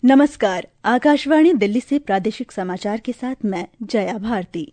नमस्कार, आकाशवाणी दिल्ली से प्रादेशिक समाचार के साथ मैं जया भारती।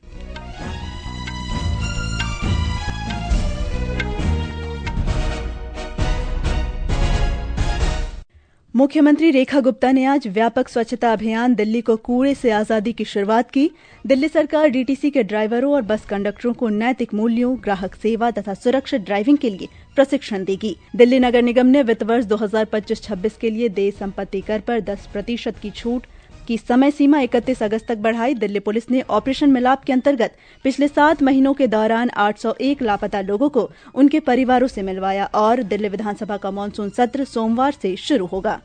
मुख्यमंत्री रेखा गुप्ता ने आज व्यापक स्वच्छता अभियान दिल्ली को कूड़े से आजादी की शुरुआत की। दिल्ली सरकार डीटीसी के ड्राइवरों और बस कंडक्टरों को नैतिक मूल्यों, ग्राहक सेवा तथा सुरक्षित ड्राइविंग के लिए प्रशिक्षण देगी। दिल्ली नगर निगम ने वित्त वर्ष 2025-26 के लिए देय संपत्ति कर पर 10% की छूट की समय सीमा 31 अगस्त तक बढ़ाई। दिल्ली पुलिस ने ऑपरेशन मिलाप के अंतर्गत पिछले 7 महीनों के दौरान 801 लापता लोगों को उनके परिवारों से मिलवाया और दिल्ली विधानसभा का मानसून सत्र सोमवार से शुरू होगा।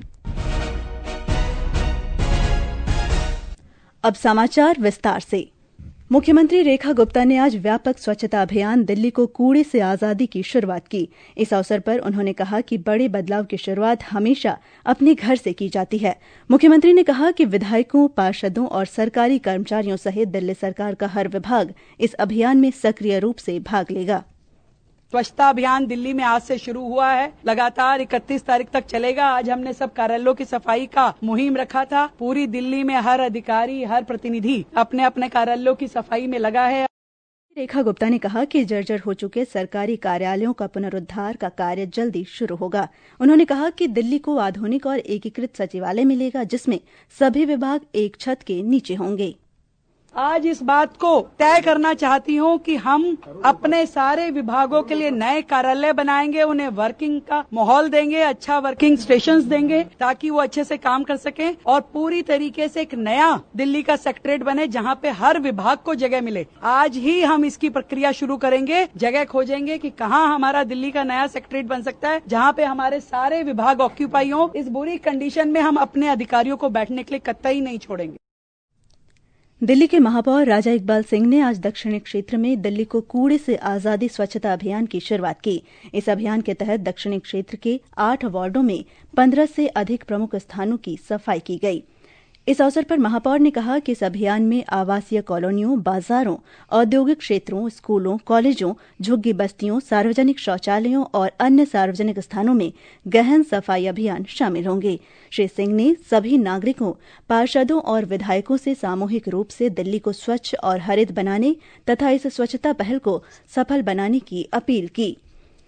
अब समाचार विस्तार से। मुख्यमंत्री रेखा गुप्ता ने आज व्यापक स्वच्छता अभियान दिल्ली को कूड़े से आजादी की शुरुआत की। इस अवसर पर उन्होंने कहा कि बड़े बदलाव की शुरुआत हमेशा अपने घर से की जाती है। मुख्यमंत्री ने कहा कि विधायकों, पार्षदों और सरकारी कर्मचारियों सहित दिल्ली सरकार का हर विभाग इस अभियान में सक्रिय रूप से भाग लेगा। स्वच्छता अभियान दिल्ली में आज से शुरू हुआ है, लगातार 31 तारीख तक चलेगा। आज हमने सब कार्यालयों की सफाई का मुहिम रखा था। पूरी दिल्ली में हर अधिकारी, हर प्रतिनिधि अपने अपने कार्यालयों की सफाई में लगा है। रेखा गुप्ता ने कहा कि जर्जर हो चुके सरकारी कार्यालयों का पुनरुद्धार का कार्य जल्दी शुरू होगा। उन्होंने कहा कि दिल्ली को आधुनिक और एकीकृत सचिवालय मिलेगा, जिसमें सभी विभाग एक छत के नीचे होंगे। आज इस बात को तय करना चाहती हूँ कि हम अपने सारे विभागों के लिए नए कार्यालय बनाएंगे, उन्हें वर्किंग का माहौल देंगे, अच्छा वर्किंग स्टेशंस देंगे ताकि वो अच्छे से काम कर सकें और पूरी तरीके से एक नया दिल्ली का सेक्रेटरीट बने जहाँ पे हर विभाग को जगह मिले। आज ही हम इसकी प्रक्रिया शुरू करेंगे, जगह खोजेंगे कि कहाँ हमारा दिल्ली का नया सेक्रेटरीट बन सकता है जहाँ पे हमारे सारे विभाग ऑक्यूपाई हों। इस बुरी कंडीशन में हम अपने अधिकारियों को बैठने के लिए कतई नहीं छोड़ेंगे। दिल्ली के महापौर राजा इकबाल सिंह ने आज दक्षिणी क्षेत्र में दिल्ली को कूड़े से आजादी स्वच्छता अभियान की शुरुआत की। इस अभियान के तहत दक्षिणी क्षेत्र के 8 वार्डों में 15 से अधिक प्रमुख स्थानों की सफाई की गई। इस अवसर पर महापौर ने कहा कि इस अभियान में आवासीय कॉलोनियों, बाजारों, औद्योगिक क्षेत्रों, स्कूलों, कॉलेजों, झुग्गी बस्तियों, सार्वजनिक शौचालयों और अन्य सार्वजनिक स्थानों में गहन सफाई अभियान शामिल होंगे। श्री सिंह ने सभी नागरिकों, पार्षदों और विधायकों से सामूहिक रूप से दिल्ली को स्वच्छ और हरित बनाने तथा इस स्वच्छता पहल को सफल बनाने की अपील की।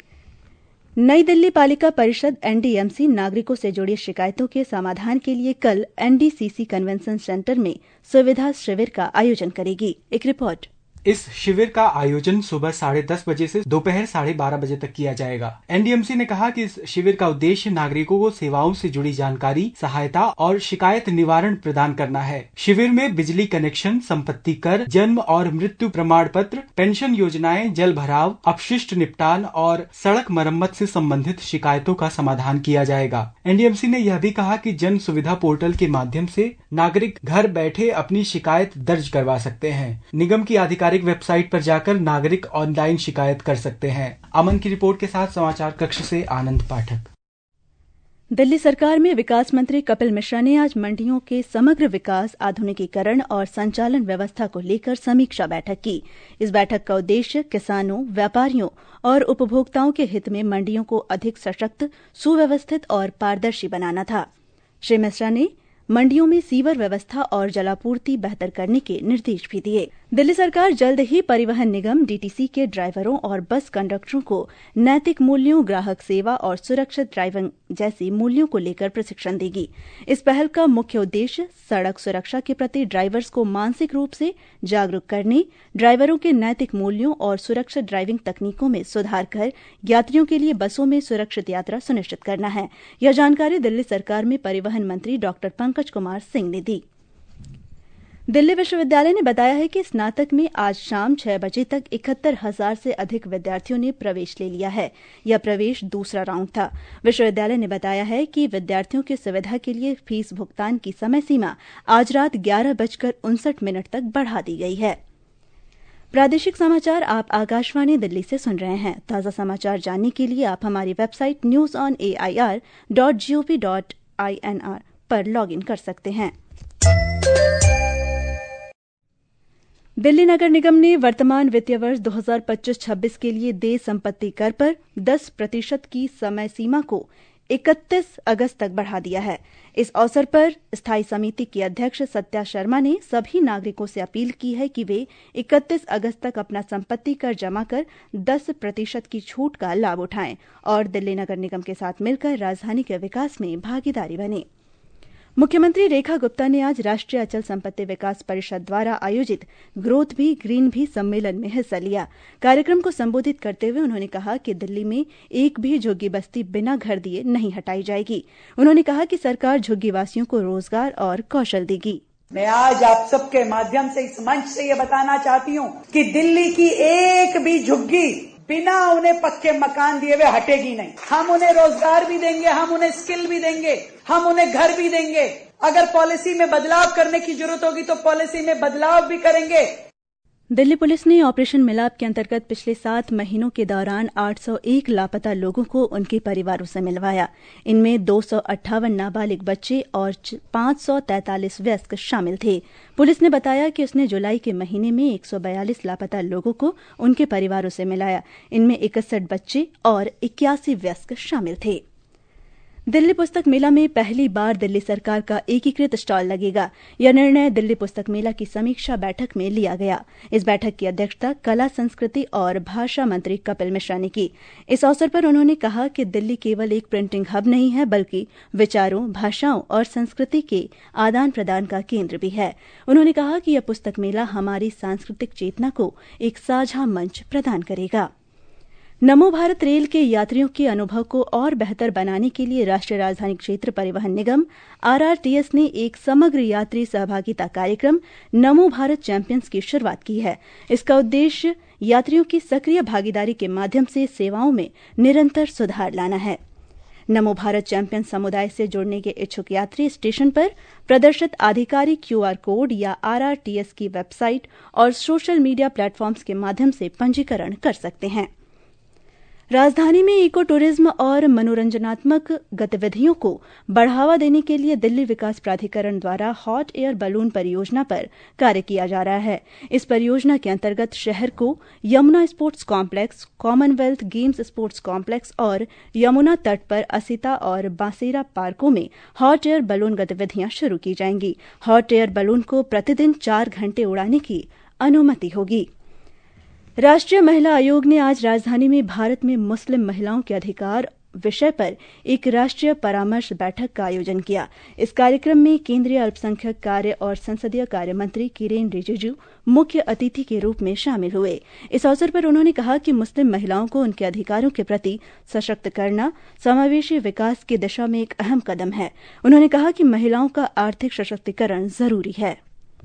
नई दिल्ली पालिका परिषद एनडीएमसी नागरिकों से जुड़ी शिकायतों के समाधान के लिए कल एनडीसीसी कन्वेंशन सेंटर में सुविधा शिविर का आयोजन करेगी। एक रिपोर्ट। इस शिविर का आयोजन सुबह 10:30 बजे से दोपहर 12:30 बजे तक किया जाएगा। एनडीएमसी ने कहा कि इस शिविर का उद्देश्य नागरिकों को सेवाओं से जुड़ी जानकारी, सहायता और शिकायत निवारण प्रदान करना है। शिविर में बिजली कनेक्शन, संपत्ति कर, जन्म और मृत्यु प्रमाण पत्र, पेंशन योजनाएं, जल भराव, अपशिष्ट निपटान और सड़क मरम्मत से संबंधित शिकायतों का समाधान किया जाएगा। एनडीएमसी ने यह भी कहा कि जन सुविधा पोर्टल के माध्यम से नागरिक घर बैठे अपनी शिकायत दर्ज करवा सकते हैं। निगम की आधिकारिक वेबसाइट पर जाकर नागरिक ऑनलाइन शिकायत कर सकते हैं। अमन की रिपोर्ट के साथ समाचार कक्ष से आनंद पाठक। दिल्ली सरकार में विकास मंत्री कपिल मिश्रा ने आज मंडियों के समग्र विकास, आधुनिकीकरण और संचालन व्यवस्था को लेकर समीक्षा बैठक की। इस बैठक का उद्देश्य किसानों, व्यापारियों और उपभोक्ताओं के हित में मंडियों को अधिक सशक्त, सुव्यवस्थित और पारदर्शी बनाना था। श्री मिश्रा ने मंडियों में सीवर व्यवस्था और जलापूर्ति बेहतर करने के निर्देश भी दिए। दिल्ली सरकार जल्द ही परिवहन निगम डीटीसी के ड्राइवरों और बस कंडक्टरों को नैतिक मूल्यों, ग्राहक सेवा और सुरक्षित ड्राइविंग जैसी मूल्यों को लेकर प्रशिक्षण देगी। इस पहल का मुख्य उद्देश्य सड़क सुरक्षा के प्रति ड्राइवर्स को मानसिक रूप से जागरूक करने, ड्राइवरों के नैतिक मूल्यों और सुरक्षित ड्राइविंग तकनीकों में सुधार कर यात्रियों के लिए बसों में सुरक्षित यात्रा सुनिश्चित करना है। यह जानकारी दिल्ली सरकार में परिवहन मंत्री डॉक्टर पंकज कुमार सिंह ने दी। दिल्ली विश्वविद्यालय ने बताया है कि स्नातक में आज शाम 6 बजे तक 71,000 से अधिक विद्यार्थियों ने प्रवेश ले लिया है। यह प्रवेश दूसरा राउंड था। विश्वविद्यालय ने बताया है कि विद्यार्थियों की सुविधा के लिए फीस भुगतान की समय सीमा आज रात 11:59 तक बढ़ा दी गई है। प्रादेशिक समाचार आप आकाशवाणी दिल्ली से सुन रहे हैं। ताज़ा समाचार जानने के लिए आप हमारी वेबसाइट newsonair.gov.in पर लॉगिन कर सकते हैं। दिल्ली नगर निगम ने वर्तमान वित्तीय वर्ष 2025-26 के लिए देय संपत्ति कर पर 10% की समय सीमा को 31 अगस्त तक बढ़ा दिया है। इस अवसर पर स्थायी समिति की अध्यक्ष सत्या शर्मा ने सभी नागरिकों से अपील की है कि वे 31 अगस्त तक अपना संपत्ति कर जमा कर 10% की छूट का लाभ उठाएं और दिल्ली नगर निगम के साथ मिलकर राजधानी के विकास में भागीदारी बने। मुख्यमंत्री रेखा गुप्ता ने आज राष्ट्रीय अचल संपत्ति विकास परिषद द्वारा आयोजित ग्रोथ भी ग्रीन भी सम्मेलन में हिस्सा लिया। कार्यक्रम को संबोधित करते हुए उन्होंने कहा कि दिल्ली में एक भी झुग्गी बस्ती बिना घर दिए नहीं हटाई जाएगी। उन्होंने कहा कि सरकार झुग्गी वासियों को रोजगार और कौशल देगी। मैं आज आप सबके माध्यम से इस मंच से ये बताना चाहती हूँ कि दिल्ली की एक भी झुग्गी बिना उन्हें पक्के मकान दिए हुए हटेगी नहीं। हम उन्हें रोजगार भी देंगे, हम उन्हें स्किल भी देंगे, हम उन्हें घर भी देंगे। अगर पॉलिसी में बदलाव करने की जरूरत होगी तो पॉलिसी में बदलाव भी करेंगे। दिल्ली पुलिस ने ऑपरेशन मिलाप के अंतर्गत पिछले 7 महीनों के दौरान 801 लापता लोगों को उनके परिवारों से मिलवाया। इनमें 258 नाबालिग बच्चे और 543 वयस्क शामिल थे। पुलिस ने बताया कि उसने जुलाई के महीने में 142 लापता लोगों को उनके परिवारों से मिलाया। इनमें 61 बच्चे और 81 वयस्क शामिल थे। दिल्ली पुस्तक मेला में पहली बार दिल्ली सरकार का एकीकृत स्टॉल लगेगा। यह निर्णय दिल्ली पुस्तक मेला की समीक्षा बैठक में लिया गया। इस बैठक की अध्यक्षता कला, संस्कृति और भाषा मंत्री कपिल मिश्रा ने की। इस अवसर पर उन्होंने कहा कि दिल्ली केवल एक प्रिंटिंग हब नहीं है, बल्कि विचारों, भाषाओं और संस्कृति के आदान प्रदान का केंद्र भी है। उन्होंने कहा कि यह पुस्तक मेला हमारी सांस्कृतिक चेतना को एक साझा मंच प्रदान करेगा। नमो भारत रेल के यात्रियों के अनुभव को और बेहतर बनाने के लिए राष्ट्रीय राजधानी क्षेत्र परिवहन निगम RRTS ने एक समग्र यात्री सहभागिता कार्यक्रम नमो भारत चैंपियंस की शुरुआत की है। इसका उद्देश्य यात्रियों की सक्रिय भागीदारी के माध्यम से सेवाओं में निरंतर सुधार लाना है। नमो भारत चैंपियन समुदाय से जुड़ने के इच्छुक यात्री स्टेशन पर प्रदर्शित आधिकारिक QR कोड या RRTS की वेबसाइट और सोशल मीडिया प्लेटफॉर्म्स के माध्यम से पंजीकरण कर सकते हैं। राजधानी में इको टूरिज्म और मनोरंजनात्मक गतिविधियों को बढ़ावा देने के लिए दिल्ली विकास प्राधिकरण द्वारा हॉट एयर बलून परियोजना पर कार्य किया जा रहा है। इस परियोजना के अंतर्गत शहर को Yamuna sports complex, Commonwealth games sports complex और यमुना तट पर असिता और बासेरा पार्कों में हॉट एयर बलून गतिविधियां शुरू की जाएंगी। हॉट एयर बलून को प्रतिदिन 4 घंटे उड़ाने की अनुमति होगी। राष्ट्रीय महिला आयोग ने आज राजधानी में भारत में मुस्लिम महिलाओं के अधिकार विषय पर एक राष्ट्रीय परामर्श बैठक का आयोजन किया। इस कार्यक्रम में केंद्रीय अल्पसंख्यक कार्य और संसदीय कार्य मंत्री किरेन रिजिजू मुख्य अतिथि के रूप में शामिल हुए। इस अवसर पर उन्होंने कहा कि मुस्लिम महिलाओं को उनके अधिकारों के प्रति सशक्त करना समावेशी विकास की दिशा में एक अहम कदम है। उन्होंने कहा कि महिलाओं का आर्थिक सशक्तिकरण जरूरी है।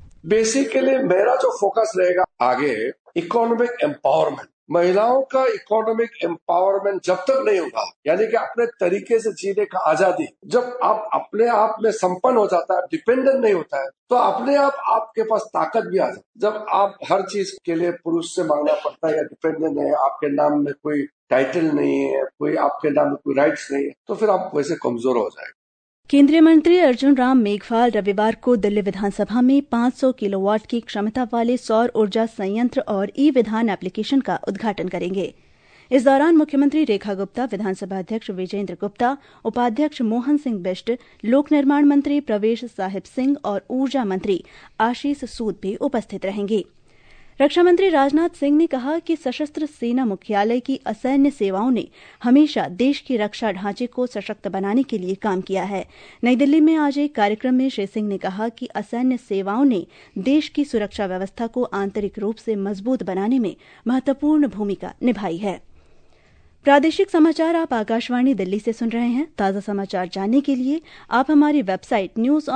बेसिकली मेरा जो फोकस रहेगा आगे इकोनॉमिक एम्पावरमेंट। महिलाओं का इकोनॉमिक एम्पावरमेंट जब तक नहीं होगा, यानी कि अपने तरीके से जीने का आजादी, जब आप अपने आप में संपन्न हो जाता है, डिपेंडेंट नहीं होता है, तो अपने आप आपके पास ताकत भी आ जाती है। जब आप हर चीज के लिए पुरुष से मांगना पड़ता है या डिपेंडेंट है, आपके नाम में कोई टाइटल नहीं है, कोई आपके नाम में कोई राइट्स नहीं है, तो फिर आप वैसे कमजोर हो जाएगा। केंद्रीय मंत्री अर्जुन राम मेघवाल रविवार को दिल्ली विधानसभा में 500 किलोवाट की क्षमता वाले सौर ऊर्जा संयंत्र और ई-विधान एप्लीकेशन का उद्घाटन करेंगे। इस दौरान मुख्यमंत्री रेखा गुप्ता, विधानसभा अध्यक्ष विजेंद्र गुप्ता, उपाध्यक्ष मोहन सिंह बिष्ट, लोक निर्माण मंत्री प्रवेश साहिब सिंह और ऊर्जा मंत्री आशीष सूद भी उपस्थित रहेंगे। रक्षा मंत्री राजनाथ सिंह ने कहा कि सशस्त्र सेना मुख्यालय की असैन्य सेवाओं ने हमेशा देश की रक्षा ढांचे को सशक्त बनाने के लिए काम किया है। नई दिल्ली में आज एक कार्यक्रम में श्री सिंह ने कहा कि असैन्य सेवाओं ने देश की सुरक्षा व्यवस्था को आंतरिक रूप से मजबूत बनाने में महत्वपूर्ण भूमिका निभाई है। प्रादेशिक समाचार आप आकाशवाणी दिल्ली से सुन रहे हैं। ताज़ा समाचार जानने के लिए आप हमारी वेबसाइट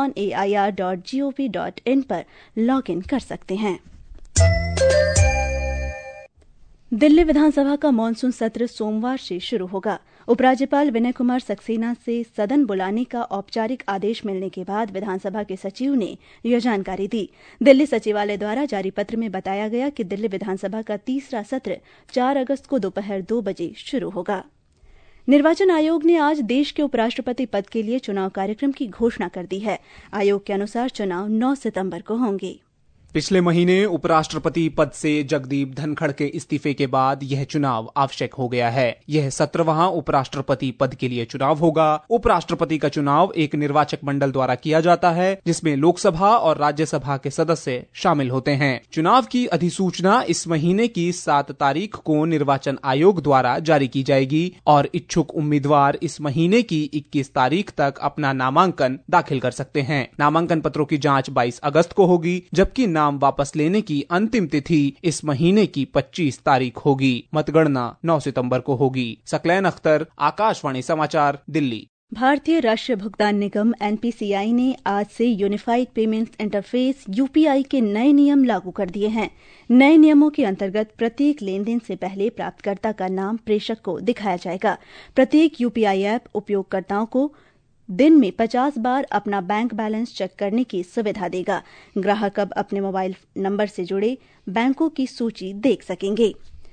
newsonair.gov.in पर लॉग इन कर सकते हैं। दिल्ली विधानसभा का मानसून सत्र सोमवार से शुरू होगा। उपराज्यपाल विनय कुमार सक्सेना से सदन बुलाने का औपचारिक आदेश मिलने के बाद विधानसभा के सचिव ने यह जानकारी दी। दिल्ली सचिवालय द्वारा जारी पत्र में बताया गया कि दिल्ली विधानसभा का तीसरा सत्र 4 अगस्त को दोपहर 2 बजे शुरू होगा। निर्वाचन आयोग ने आज देश के उपराष्ट्रपति पद के लिए चुनाव कार्यक्रम की घोषणा कर दी है। आयोग के अनुसार चुनाव 9 सितंबर को होंगे। पिछले महीने उपराष्ट्रपति पद से जगदीप धनखड़ के इस्तीफे के बाद यह चुनाव आवश्यक हो गया है। यह 17वां उपराष्ट्रपति पद के लिए चुनाव होगा। उपराष्ट्रपति का चुनाव एक निर्वाचक मंडल द्वारा किया जाता है, जिसमें लोकसभा और राज्यसभा के सदस्य शामिल होते हैं। चुनाव की अधिसूचना इस महीने की 7 तारीख को निर्वाचन आयोग द्वारा जारी की जाएगी और इच्छुक उम्मीदवार इस महीने की 21 तारीख तक अपना नामांकन दाखिल कर सकते हैं। नामांकन पत्रों की जाँच 22 अगस्त को होगी, जबकि नाम वापस लेने की अंतिम तिथि इस महीने की 25 तारीख होगी। मतगणना 9 सितंबर को होगी। सकलैन अख्तर, आकाशवाणी समाचार, दिल्ली। भारतीय राष्ट्रीय भुगतान निगम एनपीसीआई ने आज से यूनिफाइड पेमेंट्स इंटरफेस यूपीआई के नए नियम लागू कर दिए हैं। नए नियमों के अंतर्गत प्रत्येक लेनदेन से पहले प्राप्तकर्ता का नाम प्रेषक को दिखाया जाएगा। प्रत्येक यूपीआई ऐप उपयोगकर्ताओं को दिन में 50 बार अपना बैंक बैलेंस चेक करने की सुविधा देगा। ग्राहक अब अपने मोबाइल नंबर से जुड़े बैंकों की सूची देख सकेंगे।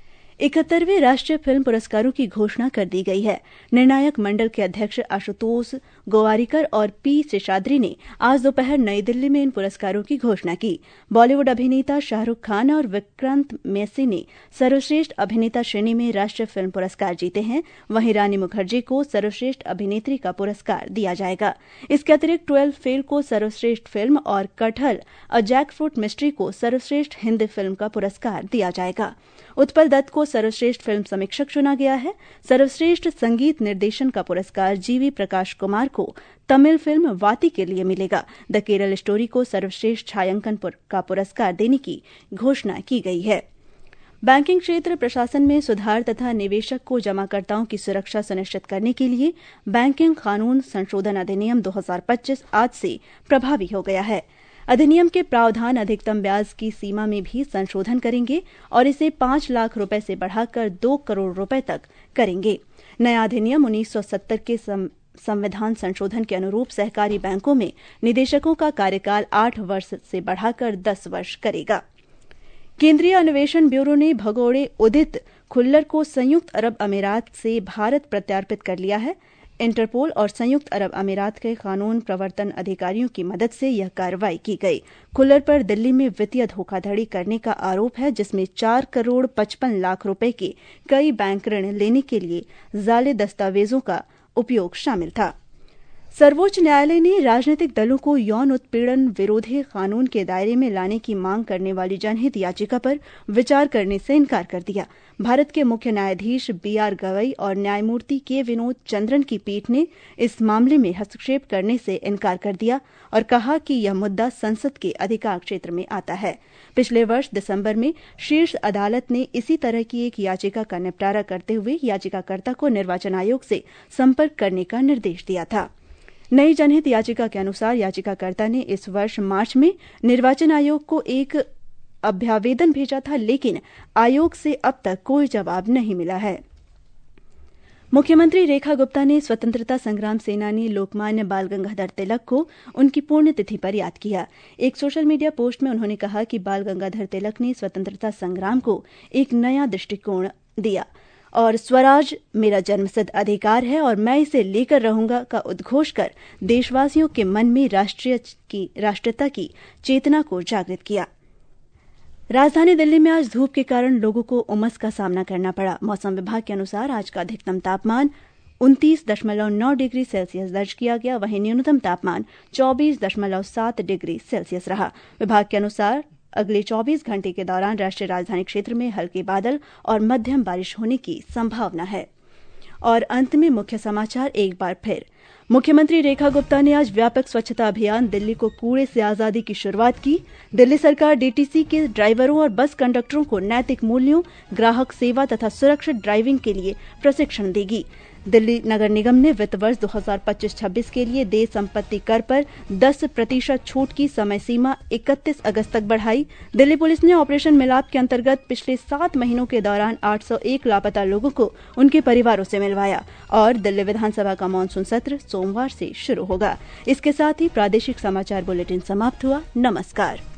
71वें राष्ट्रीय फिल्म पुरस्कारों की घोषणा कर दी गई है। निर्णायक मंडल के अध्यक्ष आशुतोष गोवारिकर और पी शेषाद्री ने आज दोपहर नई दिल्ली में इन पुरस्कारों की घोषणा की। बॉलीवुड अभिनेता शाहरुख खान और विक्रांत मैसी ने सर्वश्रेष्ठ अभिनेता श्रेणी में राष्ट्रीय फिल्म पुरस्कार जीते हैं। वहीं रानी मुखर्जी को सर्वश्रेष्ठ अभिनेत्री का पुरस्कार दिया जाएगा। इसके अतिरिक्त 12 फेल को सर्वश्रेष्ठ फिल्म और कटहल अ जैकफ्रूट मिस्ट्री को सर्वश्रेष्ठ हिंदी फिल्म का पुरस्कार दिया जाएगा। उत्पल दत्त को सर्वश्रेष्ठ फिल्म समीक्षक चुना गया है। सर्वश्रेष्ठ संगीत निर्देशन का पुरस्कार जीवी प्रकाश कुमार को तमिल फिल्म वाती के लिए मिलेगा। द केरल स्टोरी को सर्वश्रेष्ठ छायांकन का पुरस्कार देने की घोषणा की गई है। बैंकिंग क्षेत्र प्रशासन में सुधार तथा निवेशक को जमाकर्ताओं की सुरक्षा सुनिश्चित करने के लिए बैंकिंग कानून संशोधन अधिनियम 2025 आज से प्रभावी हो गया है। अधिनियम के प्रावधान अधिकतम ब्याज की सीमा में भी संशोधन करेंगे और इसे 5 लाख रुपए से बढ़ाकर 2 करोड़ रुपए तक करेंगे। नया अधिनियम 1970 के संविधान संशोधन के अनुरूप सहकारी बैंकों में निदेशकों का कार्यकाल 8 वर्ष से बढ़ाकर 10 वर्ष करेगा। केंद्रीय अन्वेषण ब्यूरो ने भगोड़े उदित खुल्लर को संयुक्त अरब अमीरात से भारत प्रत्यार्पित कर लिया है। इंटरपोल और संयुक्त अरब अमीरात के कानून प्रवर्तन अधिकारियों की मदद से यह कार्रवाई की गई। खुल्लर पर दिल्ली में वित्तीय धोखाधड़ी करने का आरोप है, जिसमें 4 करोड़ 55 लाख रुपए के कई बैंक ऋण लेने के लिए जाली दस्तावेजों का उपयोग शामिल था। सर्वोच्च न्यायालय ने राजनीतिक दलों को यौन उत्पीड़न विरोधी कानून के दायरे में लाने की मांग करने वाली जनहित याचिका पर विचार करने से इनकार कर दिया। भारत के मुख्य न्यायाधीश बीआर गवई और न्यायमूर्ति के विनोद चंद्रन की पीठ ने इस मामले में हस्तक्षेप करने से इनकार कर दिया और कहा कि यह मुद्दा संसद के अधिकार क्षेत्र में आता है। पिछले वर्ष दिसंबर में शीर्ष अदालत ने इसी तरह की एक याचिका का निपटारा करते हुए याचिकाकर्ता को निर्वाचन आयोग से संपर्क करने का निर्देश दिया था। नई जनहित याचिका के अनुसार याचिकाकर्ता ने इस वर्ष मार्च में निर्वाचन आयोग को एक अभ्यावेदन भेजा था, लेकिन आयोग से अब तक कोई जवाब नहीं मिला है। मुख्यमंत्री रेखा गुप्ता ने स्वतंत्रता संग्राम सेनानी लोकमान्य बाल गंगाधर तिलक को उनकी पुण्यतिथि पर याद किया। एक सोशल मीडिया पोस्ट में उन्होंने कहा कि बाल गंगाधर तिलक ने स्वतंत्रता संग्राम को एक नया दृष्टिकोण दिया और स्वराज मेरा जन्मसिद्ध अधिकार है और मैं इसे लेकर रहूंगा का उद्घोष कर देशवासियों के मन में राष्ट्रीयता की चेतना को जागृत किया। राजधानी दिल्ली में आज धूप के कारण लोगों को उमस का सामना करना पड़ा। मौसम विभाग के अनुसार आज का अधिकतम तापमान 29.9 डिग्री सेल्सियस दर्ज किया गया, वहीं न्यूनतम तापमान 24.7 डिग्री सेल्सियस रहा। विभाग के अनुसार अगले 24 घंटे के दौरान राष्ट्रीय राजधानी क्षेत्र में हल्के बादल और मध्यम बारिश होने की संभावना है। और अंत में मुख्य समाचार एक बार फिर। मुख्यमंत्री रेखा गुप्ता ने आज व्यापक स्वच्छता अभियान दिल्ली को कूड़े से आजादी की शुरुआत की। दिल्ली सरकार डीटीसी के ड्राइवरों और बस कंडक्टरों को नैतिक मूल्यों, ग्राहक सेवा तथा सुरक्षित ड्राइविंग के लिए प्रशिक्षण देगी। दिल्ली नगर निगम ने वित्त वर्ष 2025-26 के लिए देय संपत्ति कर पर 10% छूट की समय सीमा 31 अगस्त तक बढ़ाई। दिल्ली पुलिस ने ऑपरेशन मिलाप के अंतर्गत पिछले 7 महीनों के दौरान 801 लापता लोगों को उनके परिवारों से मिलवाया। और दिल्ली विधानसभा का मानसून सत्र सोमवार से शुरू होगा। इसके साथ ही प्रादेशिक समाचार बुलेटिन समाप्त हुआ। नमस्कार।